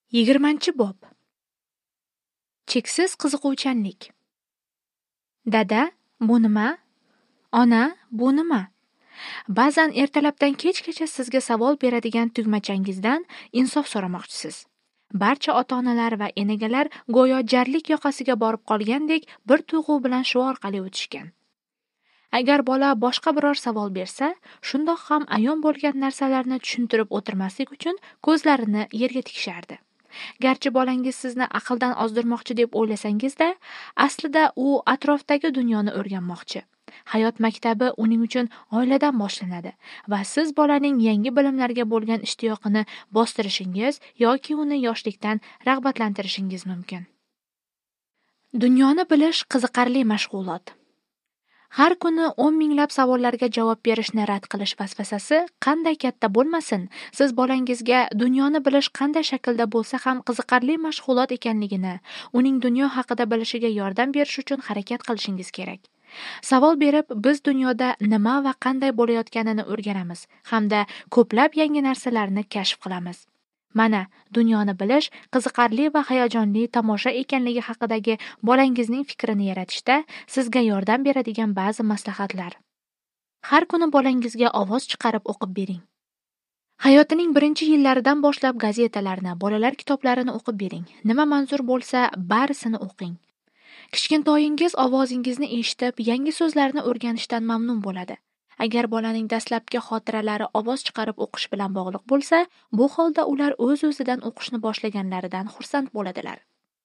20-bob. Cheksiz qiziquvchanlik. Dada, bu nima? Ona, bu nima? Ba'zan ertalabdan kechgacha sizga savol beradigan tugmachangizdan insof so'ramoqchisiz. Barcha ota-onalar va enagalar go'yo jarlik yoqasiga borib qolgandek bir tuyg'u bilan shu orqali o'tishgan. Agar bola boshqa biror savol bersa, shundoq ham ayon bo'lgan narsalarni tushuntirib o'tirmaslik uchun ko'zlarini yerga tikishardi. Garchi bolangiz sizni aqldan ozdirmoqchi deb o'ylasangizda, aslida u atrofdagi dunyoni o'rganmoqchi. Hayot maktabi uning uchun oiladan boshlanadi va siz bolaning yangi bilimlarga bo'lgan ishtiyoqini bostirishingiz yoki uni yoshlikdan rag'batlantirishingiz mumkin. Dunyoni bilish qiziqarli mashg'ulot. Har kuni 10 minglab savollarga javob berishni rad qilish vasvasasi qanday katta bo'lmasin, siz bolangizga dunyoni bilish qanday shaklda bo'lsa ham qiziqarli mashg'ulot ekanligini, uning dunyo haqida bilishiga yordam berish uchun harakat qilishingiz kerak. Savol berib, biz dunyoda nima va qanday bo'layotganini o'rganamiz hamda ko'plab yangi narsalarni kashf qilamiz. Mana, dunyoni bilish qiziqarli va hayajonli tomosha ekanligi haqidagi bolangizning fikrini yaratishda sizga yordam beradigan ba'zi maslahatlar. Har kuni bolangizga ovoz chiqarib o'qib bering. Hayotining birinchi yillaridan boshlab gazetalarni, bolalar kitoblarini o'qib bering. Nima manzur bo'lsa, barisini o'qing. Kichkintoyingiz ovozingizni eshitib, yangi so'zlarni o'rganishdan mamnun bo'ladi. Agar bolaning dastlabki xotiralari ovoz chiqarib o'qish bilan bog'liq bo'lsa, bu holda ular o'z-o'zidan o'qishni boshlaganlaridan xursand bo'ladilar.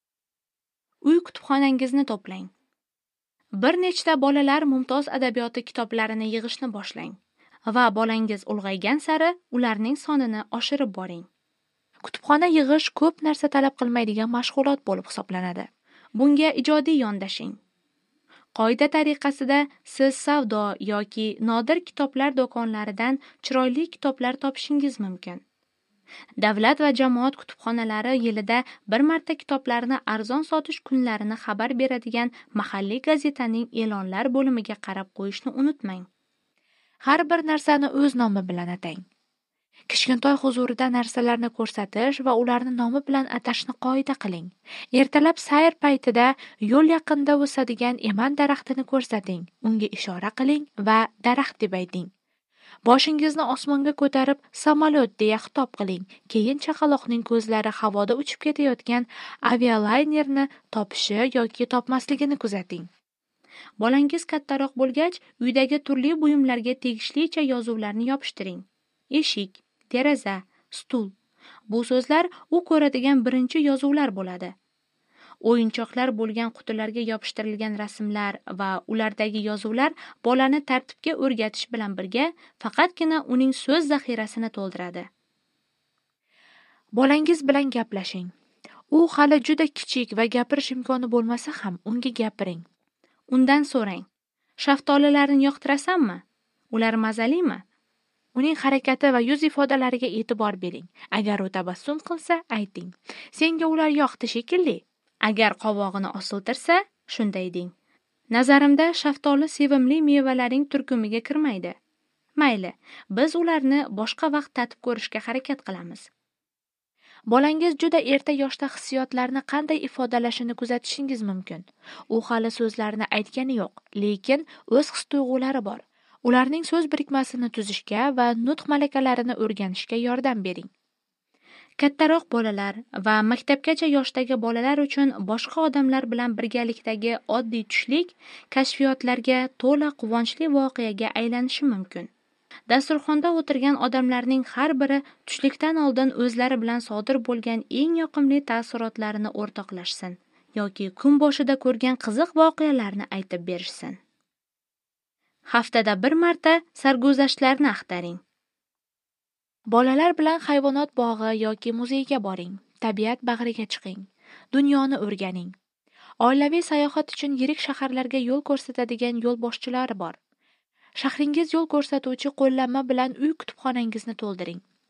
Uy kutubxonangizni to'plang. Bir nechta bolalar mumtoz adabiyoti kitoblarini yig'ishni boshlang va bolangiz ulg'aygan sari ularning sonini oshirib boring. Kutubxona yig'ish ko'p narsa talab qilmaydigan mashg'ulot bo'lib hisoblanadi. Bunga ijodiy yondashing. Qoida tariqasida siz savdo yoki nodir kitoblar do'konlaridan chiroyli kitoblar topishingiz mumkin. Davlat va jamoat kutubxonalari yilida bir marta kitoblarni arzon sotish kunlarini xabar beradigan mahalliy gazetaning e'lonlar bo'limiga qarab qo'yishni unutmang. Har bir narsani o'z nomi bilan atang. Kichkintoy huzurida narsalarni ko'rsatish va ularni nomi bilan atashni qoida qiling. Ertalab sayr paytida yo'l yaqinida o'sadigan eman daraxtini ko'rsating, unga ishora qiling va daraxt deb ayting. Boshingizni osmonga ko'tarib samolyot deya xitob qiling. Keyin chaqaloqning ko'zlari havoda uchib ketayotgan avialaynerni topishi yoki topmasligini kuzating. Bolangiz kattaroq bo'lgach, uydagi turli buyumlarga tegishlicha yozuvlarni yopishtiring. Eshik, deraza, stul. Bu so'zlar u ko'radigan birinchi yozuvlar bo'ladi. O'yinchoqlar bo'lgan qutilarga yopishtirilgan rasmlar va ulardagi yozuvlar bolani tartibga o'rgatish bilan birga faqatgina uning so'z zaxirasini to'ldiradi. Bolangiz bilan gaplashing. U hali juda kichik va gapirish imkoni bo'lmasa ham unga gapiring. Undan so'rang. Shaftolilarni yoqtirasanmi? Ular mazalimi? Uning harakati va yuz ifodalariga e'tibor bering. Agar u tabassum qilsa, ayting. Senga ular yoqdi shekilli. Agar qovog'ini osiltirsa, shunday deng. Nazarimda shaftoli sevimli mevalaring turkumiga kirmaydi. Mayli, biz ularni boshqa vaqt tatib ko'rishga harakat qilamiz. Bolangiz juda erta yoshda hissiyotlarni qanday ifodalashini kuzatishingiz mumkin. U hali so'zlarni aytgani yo'q, lekin o'z his-tuyg'ulari bor. Ularning so'z birikmasini tuzishga va nutq malakalarini o'rganishga yordam bering. Kattaroq bolalar va maktabgacha yoshdagi bolalar uchun boshqa odamlar bilan birgalikdagi oddiy tushlik kashfiyotlarga to'la quvonchli voqeaga aylanishi mumkin. Dasturxonda o'tirgan odamlarning har biri tushlikdan oldin o'zlari bilan sodir bo'lgan eng yoqimli taassurotlarini o'rtoqlashsin yoki kun boshida ko'rgan qiziq voqealarni aytib berishsin. Haftada bir marta sarguzashtlarni axtaring. Bolalar bilan hayvonot bog'i yoki muzeyga boring. Tabiat bag'riga chiqing. Dunyoni o'rganing. Oilaviy sayohat uchun yirik shaharlarga yo'l ko'rsatadigan yo'lboshchilar bor. Shahringiz yo'l ko'rsatuvchi qo'llanma bilan uy kutubxonangizni to'ldiring.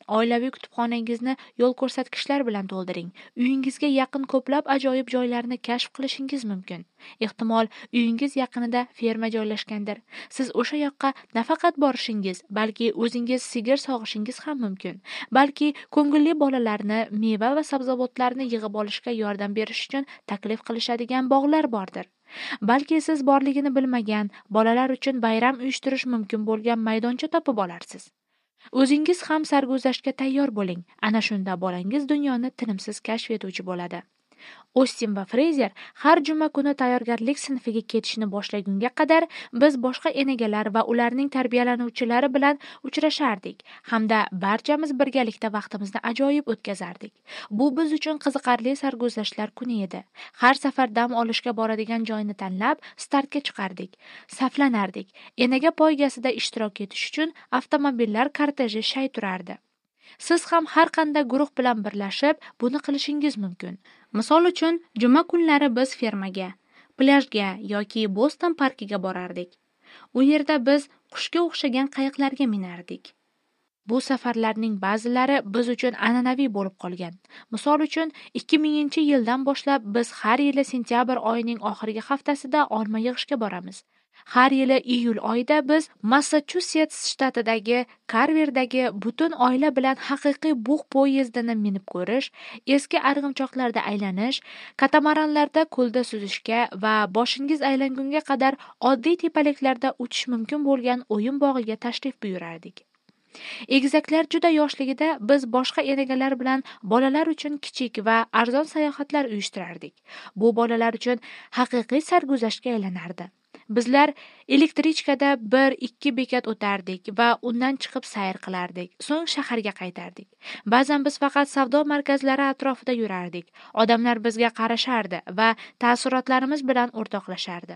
Oilaviy kutubxonangizni yo'l ko'rsatkichlar bilan to'ldiring. Uyingizga yaqin ko'plab ajoyib joylarni kashf qilishingiz mumkin. Ehtimol, uyingiz yaqinida ferma joylashgandir. Siz o'sha yoqqa nafaqat borishingiz, balki o'zingiz sigir sog'ishingiz ham mumkin. Balki ko'ngilli bolalarni meva va sabzavotlarni yig'ib olishga yordam berish uchun taklif qilishadigan bog'lar bordir. Balki siz borligini bilmagan, bolalar uchun bayram uyushtirish mumkin bo'lgan maydoncha topib olarsiz. O'zingiz ham sarguzashtga tayyor bo'ling. Ana shunda bolangiz dunyoni tinimsiz kashf etuvchi bo'ladi. Ostin va Freyzer har juma kuni tayyorgarlik sinfiga ketishni boshlagunga qadar biz boshqa enegalar va ularning tarbiyalanuvchilari bilan uchrashardik hamda barchamiz birgalikda vaqtimizni ajoyib o'tkazardik. Bu biz uchun qiziqarli sarguzashtlar kuni edi. Har safar dam olishga boradigan joyni tanlab startga chiqardik, saflanardik. Enaga poygasida ishtirok etish uchun avtomobillar korteji shay turardi. Siz ham har qanday guruh bilan birlashib buni qilishingiz mumkin. Misol uchun, juma kunlari biz fermaga, plyajga yoki Boston parkiga borardik. U yerda biz qushga o'xshagan qayiqlarga minardik. Bu safarlarning ba'zilari biz uchun an'anaviy bo'lib qolgan. Misol uchun, 2000-yildan boshlab biz har yili sentyabr oyining oxirgi haftasida olma yig'ishga boramiz. Har yili iyul oyida biz Massachusets shtatidagi Karverdagi butun oila bilan haqiqiy bug' poyezdini minib ko'rish, eski arg'imchoqlarda aylanish, katamaranlarda ko'lda suzishga va boshingiz aylangunga qadar oddiy tepaliklarda uchish mumkin bo'lgan o'yin bog'iga tashrif buyurardik. Egizaklar juda yoshligida biz boshqa enegalar bilan bolalar uchun kichik va arzon sayohatlar uyushtirardik. Bu bolalar uchun haqiqiy sarguzashtga aylanardi. Bizlar elektrichkada 1-2 bekat o'tardik va undan chiqib sayr qilardik. So'ng shaharga qaytardik. Ba'zan biz faqat savdo markazlari atrofida yurardik. Odamlar bizga qarashardi va taassurotlarimiz bilan o'rtoqlashardi.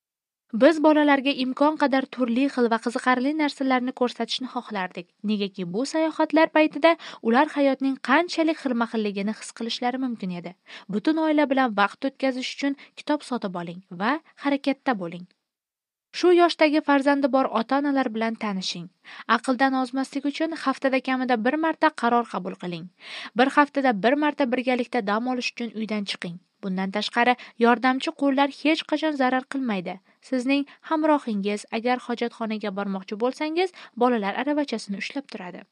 Biz bolalarga imkon qadar turli xil va qiziqarli narsalarni ko'rsatishni xohlardik. Negaki bu sayohatlar paytida ular hayotning qanchalik xilma-xilligini his qilishlari mumkin edi. Butun oila bilan vaqt o'tkazish uchun kitob sotib oling va harakatda bo'ling. Shu yoshdagi farzandi bor ota-onalar bilan tanishing. Aqldan ozmaslik uchun haftada kamida 1 marta qaror qabul qiling. Bir haftada 1 marta birgalikda dam olish uchun uydan chiqing. Bundan tashqari, yordamchi qo'llar hech qachon zarar qilmaydi. Sizning hamrohingiz agar hojatxonaga bormoqchi bo'lsangiz, bolalar aravachasini ushlab turadi.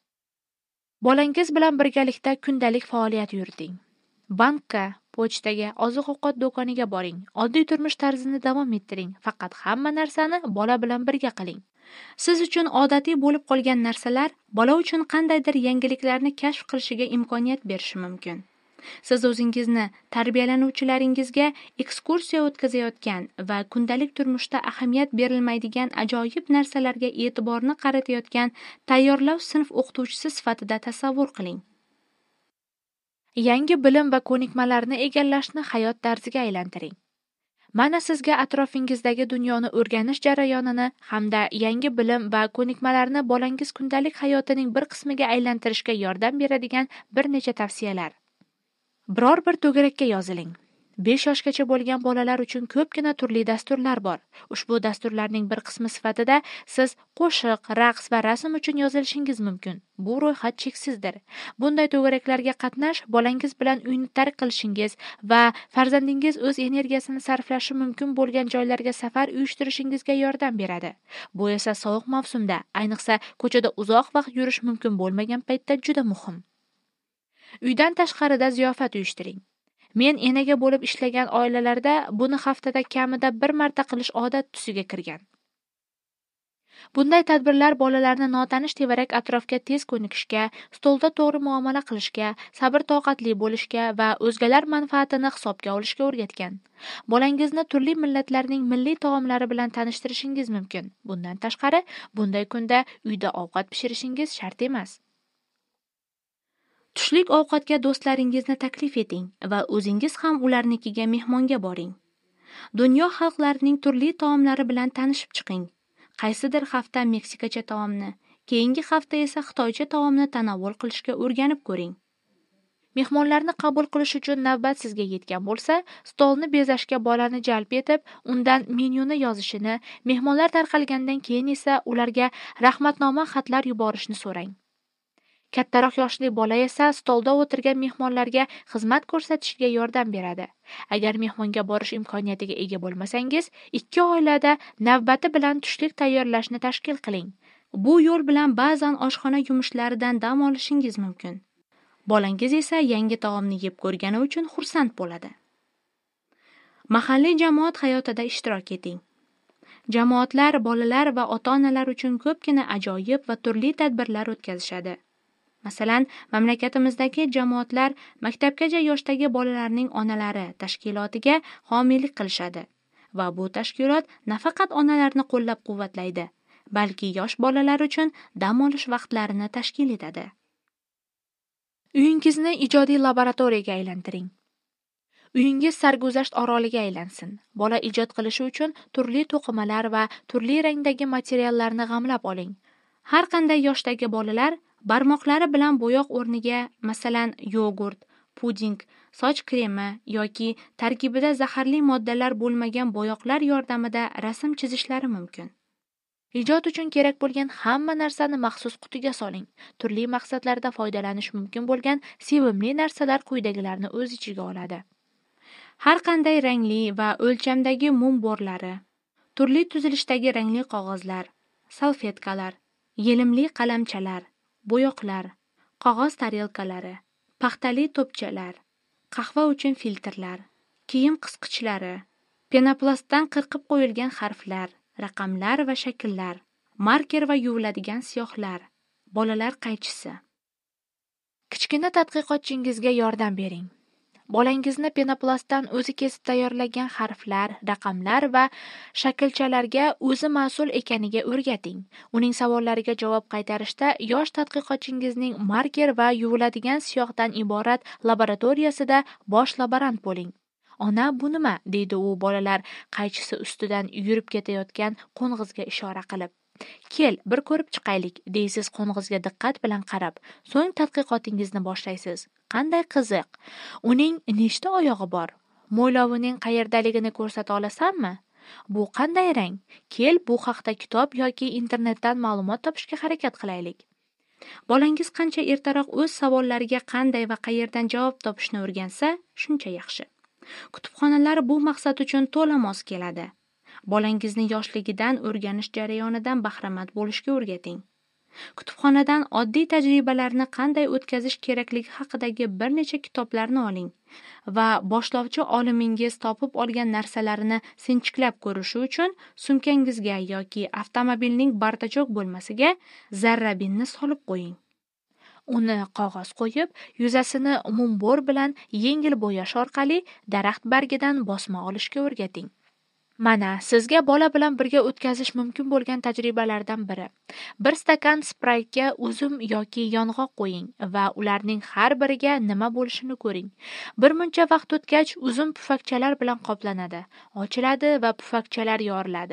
Bolangiz bilan birgalikda kundalik faoliyat yuriting. Bankka, pochtaga, oziq-ovqat do'koniga boring. Oddiy turmush tarzini davom ettiring. Faqat hamma narsani bola bilan birga qiling. Siz uchun odatiy bo'lib qolgan narsalar bola uchun qandaydir yangiliklarni kashf qilishiga imkoniyat berishi mumkin. Siz o'zingizni tarbiyalanuvchilaringizga ekskursiya o'tkazayotgan va kundalik turmushda ahamiyat berilmaydigan ajoyib narsalarga e'tiborni qaratayotgan tayyorlov sinf o'qituvchisi sifatida tasavvur qiling. Yangi bilim va ko'nikmalarni egallashni hayot tarziga aylantiring. Mana sizga atrofingizdagi dunyoni o'rganish jarayonini hamda yangi bilim va ko'nikmalarni bolangiz kundalik hayotining bir qismiga aylantirishga yordam beradigan bir necha tavsiyalar. Biror bir to'garakka yoziling. 5 yoshgacha bo'lgan bolalar uchun ko'pgina turli dasturlar bor. Ushbu dasturlarning bir qismi sifatida siz qo'shiq, raqs va rasm uchun yozilishingiz mumkin. Bu ro'yxat cheksizdir. Bunday to'garaklarga qatnash bolangiz bilan uyni tark qilishingiz va farzandingiz o'z energiyasini sarflashi mumkin bo'lgan joylarga safar uyushtirishingizga yordam beradi. Bu esa sovuq mavsumda, ayniqsa ko'chada uzoq vaqt yurish mumkin bo'lmagan paytda juda muhim. Uydan tashqarida ziyofat uyushtiring. Men enaga bo'lib ishlagan oilalarda buni haftada kamida 1 marta qilish odat tusiga kirgan. Bunday tadbirlar bolalarni notanish tevarak atrofga tez ko'nikishga, stolda to'g'ri muomala qilishga, sabr-toqatli bo'lishga va o'zgalar manfaatini hisobga olishga o'rgatgan. Bolangizni turli millatlarning milliy taomlari bilan tanishtirishingiz mumkin. Bundan tashqari, bunday kunda uyda ovqat pishirishingiz shart emas. Tushlik ovqatga do'stlaringizni taklif eting va o'zingiz ham ularnikiga mehmonga boring. Dunyo xalqlarining turli taomlari bilan tanishib chiqing. Qaysidir hafta Meksikacha taomni, keyingi hafta esa Xitoycha taomni tanovul qilishga o'rganib ko'ring. Mehmonlarni qabul qilish uchun navbat sizga yetgan bo'lsa, stolni bezashga bolani jalb etib, undan menyuni yozishini, mehmonlar tarqalgandan keyin esa ularga rahmatnoma xatlar yuborishni so'rang. Kattaroq yoshli bola esa stolda o'tirgan mehmonlarga xizmat ko'rsatishga yordam beradi. Agar mehmonga borish imkoniyatiga ega bo'lmasangiz, ikki oilada navbati bilan tushlik tayyorlashni tashkil qiling. Bu yo'l bilan ba'zan oshxona yumushlaridan dam olishingiz mumkin. Bolangiz esa yangi taomni yeb ko'rgani uchun xursand bo'ladi. Mahalliy jamoat hayotida ishtirok eting. Jamoatlar bolalar va ota-onalar uchun ko'pgina ajoyib va turli tadbirlar o'tkazishadi. Masalan, mamlakatimizdagi jamoatlar maktabgacha yoshdagi bolalarning onalari tashkilotiga homiylik qilishadi va bu tashkilot nafaqat onalarni qo'llab-quvvatlaydi, balki yosh bolalar uchun dam olish vaqtlarini tashkil etadi. Uyingizni ijodiy laboratoriyaga aylantiring. Uyingiz sarguzasht oroliga aylansin. Bola ijod qilishi uchun turli to'qimalar va turli rangdagi materiallarni g'amlab oling. Har qanday yoshdagi bolalar barmoqlari bilan bo'yoq o'rniga, masalan, yogurt, puding, soch kremi yoki tarkibida zaharli moddalar bo'lmagan bo'yoqlar yordamida rasm chizishlari mumkin. Ijod uchun kerak bo'lgan hamma narsani maxsus qutiga soling. Turli maqsadlarda foydalanish mumkin bo'lgan sevimli narsalar quyidagilarni o'z ichiga oladi. Har qanday rangli va o'lchamdagi mum bo'rlari, turli tuzilishdagi rangli qog'ozlar, salfetkalar, yelimli qalamchalar, bo'yoqlar, qog'oz tarelkalari, paxtali to'pchalar, qahva uchun filtrlar, kiyim qisqichlari, penoplastdan qirqib qo'yilgan harflar, raqamlar va shakllar, marker va yuviladigan siyohlar, bolalar qaychisi. Kichkina tadqiqotchingizga yordam bering. Bolangizni penoplastdan o'zi kesib tayyorlagan harflar, raqamlar va shaklchalarga o'zi mas'ul ekaniga o'rgating. Uning savollariga javob qaytarishda yosh tadqiqotchingizning marker va yuviladigan siyohdan iborat laboratoriyasida bosh laborant bo'ling. Ona, bu nima? Deydi u bolalar qaychisi ustidan yurib ketayotgan qo'ng'izga ishora qilib. Kel, bir ko'rib chiqaylik, deysiz qo'ng'izga diqqat bilan qarab. So'ng tadqiqotingizni boshlaysiz. Qanday qiziq. Uning nechta oyog'i bor? Mo'ylovining qayerdaligini ko'rsata olasanmi? Bu qanday rang? Kel, bu haqda kitob yoki internetdan ma'lumot topishga harakat qilaylik. Bolangiz qancha ertaroq o'z savollariga qanday va qayerdan javob topishni o'rgansa, shuncha yaxshi. Kutubxonalar bu maqsad uchun to'la mos keladi. Bolangizni yoshligidan o'rganish jarayonidan bahramand bo'lishga o'rgating. Kutubxonadan oddiy tajribalarni qanday o'tkazish kerakligi haqidagi bir necha kitoblarni oling va boshlovchi olimingiz topib olgan narsalarini sinchiklab ko'rishi uchun sumkangizga yoki avtomobilning bardachoq bo'lmasiga zarrabinni solib qo'ying. Uni qog'oz qo'yib, yuzasini mumbo'r bilan yengil bo'yash orqali daraxt bargidan bosma olishga o'rgating. Mana, sizga bola bilan birga o'tkazish mumkin bo'lgan tajribalardan biri. Bir stakan spraytga uzum yoki yong'oq qo'ying va ularning har biriga nima bo'lishini ko'ring. Bir muncha vaqt o'tgach, uzum pufakchalar bilan qoplanadi, ochiladi va pufakchalar yoriladi.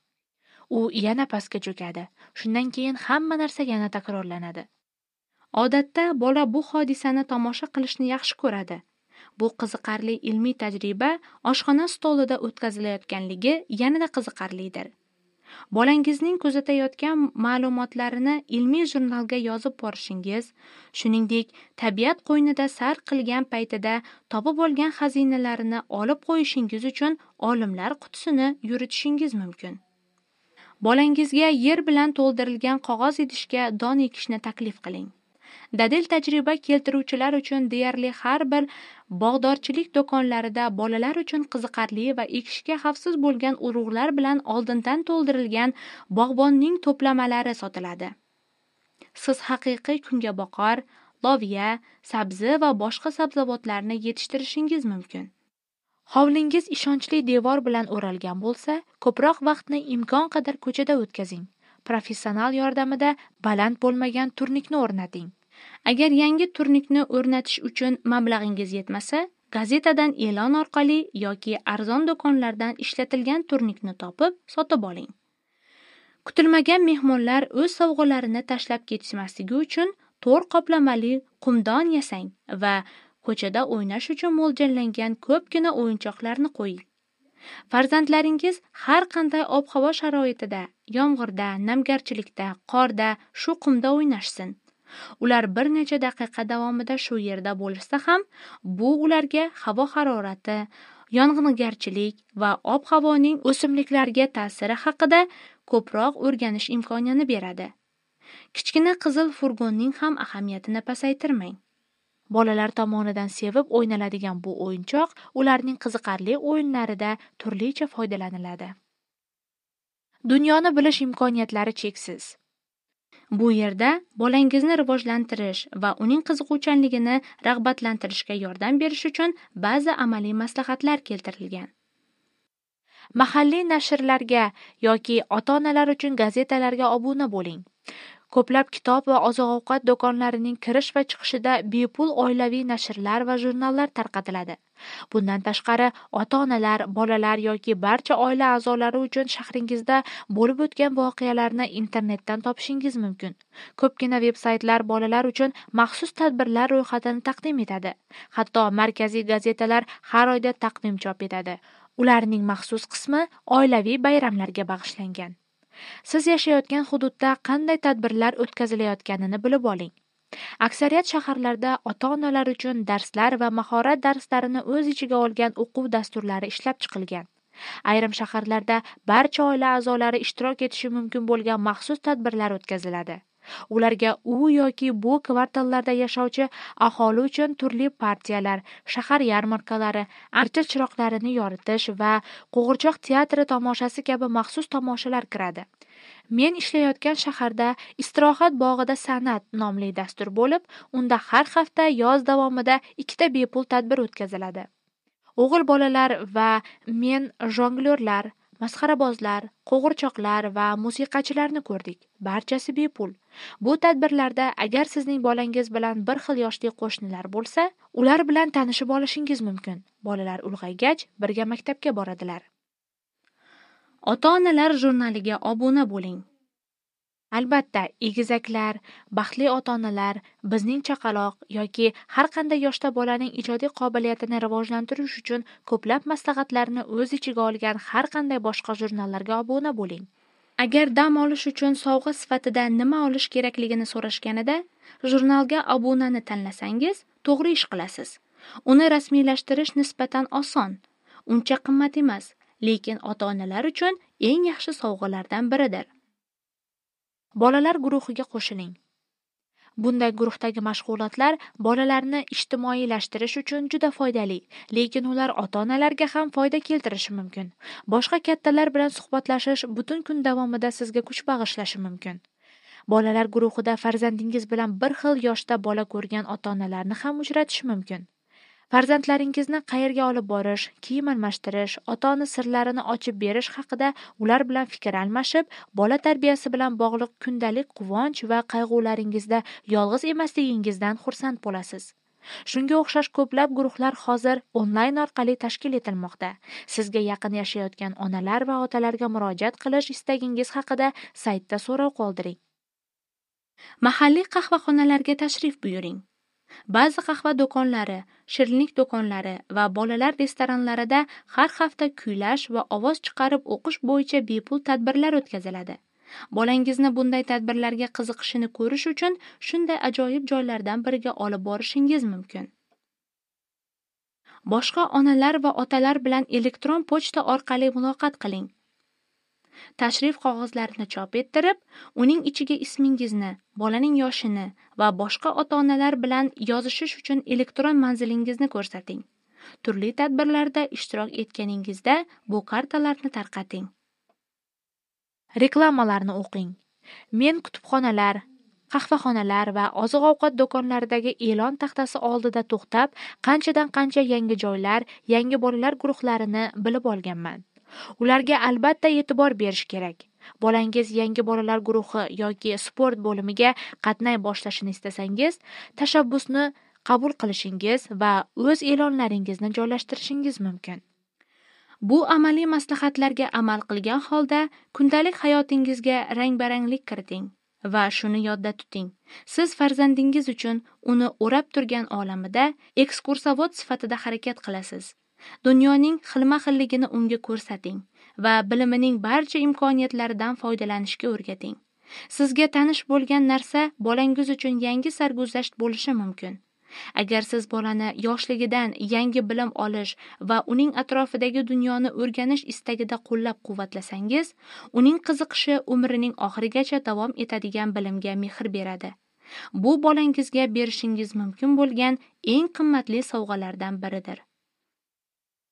U yana pastga cho'kadi. Shundan keyin hamma narsa yana takrorlanadi. Odatda bola bu hodisani tomosha qilishni yaxshi ko'radi. Bu qiziqarli ilmiy tajriba oshxona stolida o'tkazilayotganligi yanada qiziqarlidir. Bolangizning kuzatayotgan ma'lumotlarini ilmiy jurnalga yozib borishingiz, shuningdek, tabiat qo'ynida sayr qilgan paytida topib olgan xazinalarini olib qo'yishingiz uchun olimlar qutisini yuritishingiz mumkin. Bolangizga yer bilan to'ldirilgan qog'oz idishga don ekishni taklif qiling. Dadil tajriba keltiruvchilar uchun deyarli har bir bog'dorchilik do'konlarida bolalar uchun qiziqarli va ekishga xavfsiz bo'lgan urug'lar bilan oldindan to'ldirilgan bog'bonning to'plamalari sotiladi. Siz haqiqiy kungaboqar, loviya, sabzi va boshqa sabzavotlarni yetishtirishingiz mumkin. Hovlingiz ishonchli devor bilan o'ralgan bo'lsa, ko'proq vaqtni imkon qadar ko'chada o'tkazing. Professional yordamida baland bo'lmagan turnikni o'rnating. Agar yangi turnikni o'rnatish uchun mablag'ingiz yetmasa, gazetadan e'lon orqali yoki arzon do'konlardan ishlatilgan turnikni topib, sotib oling. Kutilmagan mehmonlar o'z sovg'alarini tashlab ketishmasligi uchun to'r qoplamali qumdon yasang va ko'chada o'ynash uchun mo'ljallangan ko'pgina o'yinchoqlarni qo'ying. Farzandlaringiz har qanday ob-havo sharoitida, yomg'irda, namgarchilikda, qorda, shu qumda o'ynashsin. Ular bir necha daqiqa davomida shu yerda bo'lishsa ham, bu ularga havo harorati, yong'ingarchilik va ob-havoning o'simliklarga ta'siri haqida ko'proq o'rganish imkonini beradi. Kichkina qizil furgonning ham ahamiyatini pasaytirmang. Bolalar tomonidan sevib o'ynaladigan bu o'yinchoq ularning qiziqarli o'yinlarida turlicha foydalaniladi. Dunyoni bilish imkoniyatlari cheksiz. Bu yerda bolangizni rivojlantirish va uning qiziquvchanligini rag'batlantirishga yordam berish uchun ba'zi amaliy maslahatlar keltirilgan. Mahalliy nashrlarga yoki ota-onalar uchun gazetalarga obuna bo'ling. Ko'plab kitob va oziq-ovqat do'konlarining kirish va chiqishida bepul oilaviy nashrlar va jurnallar tarqatiladi. Bundan tashqari, ota-onalar, bolalar yoki barcha oila a'zolari uchun shahringizda bo'lib o'tgan voqealarni internetdan topishingiz mumkin. Ko'pgina veb-saytlar bolalar uchun maxsus tadbirlar ro'yxatini taqdim etadi. Hatto markaziy gazetalar har oyda taqvim chop etadi. Ularning maxsus qismi oilaviy bayramlarga bag'ishlangan. Siz yashayotgan hududda qanday tadbirlar o'tkazilayotganini bilib oling. Aksariyat shaharlarda ota-onalar uchun darslar va mahorat darslarini o'z ichiga olgan o'quv dasturlari ishlab chiqilgan. Ayrim shaharlarda barcha oila a'zolari ishtirok etishi mumkin bo'lgan maxsus tadbirlar o'tkaziladi. Ularga u yoki bu kvartallarda yashovchi aholi uchun turli partiyalar, shahar yarmarkalari, archa chiroqlarini yoritish va qo'g'irchoq teatri tomoshasi kabi maxsus tomoshalar kiradi. Men ishlayotgan shaharda istirohat bog'ida san'at nomli dastur bo'lib, unda har hafta yoz davomida 2ta bepul tadbir o'tkaziladi. O'g'il bolalar va men jonglyorlar, masxarabozlar, qo'g'irchoqlar va musiqachilarni ko'rdik. Barchasi bepul. Bu tadbirlarda agar sizning bolangiz bilan bir xil yoshli qo'shnilar bo'lsa, ular bilan tanishib olishingiz mumkin. Bolalar ulg'aygach birga maktabga boradilar. Ota-onalar jurnaliga obuna bo'ling. Albatta, egizaklar, baxtli ota-onalar, bizning chaqaloq yoki har qanday yoshda bolaning ijodiy qobiliyatini rivojlantirish uchun ko'plab maslahatlarni o'z ichiga olgan har qanday boshqa jurnallarga obuna bo'ling. Agar dam olish uchun sovg'a sifatida nima olish kerakligini so'rashganida, jurnalga obunani tanlasangiz, to'g'ri ish qilasiz. Uni rasmiylashtirish nisbatan oson, uncha qimmat emas, lekin ota-onalar uchun eng yaxshi sovg'alardan biridir. Bolalar guruhiga qo'shiling. Bunday guruhdagi mashg'ulotlar bolalarni ijtimoiylashtirish uchun juda foydali, lekin ular ota-onalarga ham foyda keltirishi mumkin. Boshqa kattalar bilan suhbatlashish butun kun davomida sizga kuch bag'ishlashi mumkin. Bolalar guruhida farzandingiz bilan bir xil yoshda bola ko'rgan ota-onalarni ham uchratish mumkin. Farzandlaringizni qayerga olib borish, kiyim almashtirish, ota-ona sirlarini ochib berish haqida ular bilan fikr almashib, bola tarbiyasi bilan bog'liq kundalik quvonch va qayg'ularingizda yolg'iz emasligingizdan xursand bo'lasiz. Shunga o'xshash ko'plab guruhlar hozir onlayn orqali tashkil etilmoqda. Sizga yaqin yashayotgan onalar va otalarga murojaat qilish istagingiz haqida saytda so'rov qoldiring. Mahalliy qahvaxonalarga tashrif buyuring. Ba'zi qahva do'konlari, shirinlik do'konlari va bolalar restoranlarida har hafta kuylash va ovoz chiqarib o'qish bo'yicha bepul tadbirlar o'tkaziladi. Bolangizni bunday tadbirlarga qiziqishini ko'rish uchun shunday ajoyib joylardan biriga olib borishingiz mumkin. Boshqa onalar va otalar bilan elektron pochta orqali muloqot qiling. Tashrif qog'ozlarini chop ettirib, uning ichiga ismingizni, bolaning yoshini va boshqa ota-onalar bilan yozishish uchun elektron manzilingizni ko'rsating. Turli tadbirlarda ishtirok etganingizda bu kartalarni tarqating. Reklamalarni o'qing. Men kutubxonalar, qahvaxonalar va oziq-ovqat do'konlaridagi e'lon taxtasi oldida to'xtab, qanchadan qancha yangi joylar, yangi bolalar guruhlarini bilib olganman. Ularga albatta e'tibor berish kerak. Bolangiz yangi bolalar guruhi yoki sport bo'limiga qatnay boshlashini istasangiz, tashabbusni qabul qilishingiz va o'z e'lonlaringizni joylashtirishingiz mumkin. Bu amaliy maslahatlarga amal qilgan holda kundalik hayotingizga rang-baranglik kiriting va shuni yodda tuting. Siz farzandingiz uchun uni o'rab turgan olamida ekskursovod sifatida harakat qilasiz. Dunyoning xilma-xilligini unga ko'rsating va bilimining barcha imkoniyatlaridan foydalanishga o'rgating. Sizga tanish bo'lgan narsa bolangiz uchun yangi sarguzasht bo'lishi mumkin. Agar siz bolani yoshligidan yangi bilim olish va uning atrofidagi dunyoni o'rganish istagida qo'llab-quvvatlasangiz, uning qiziqishi umrining oxirigacha davom etadigan bilimga mehr beradi. Bu bolangizga berishingiz mumkin bo'lgan eng qimmatli sovg'alardan biridir.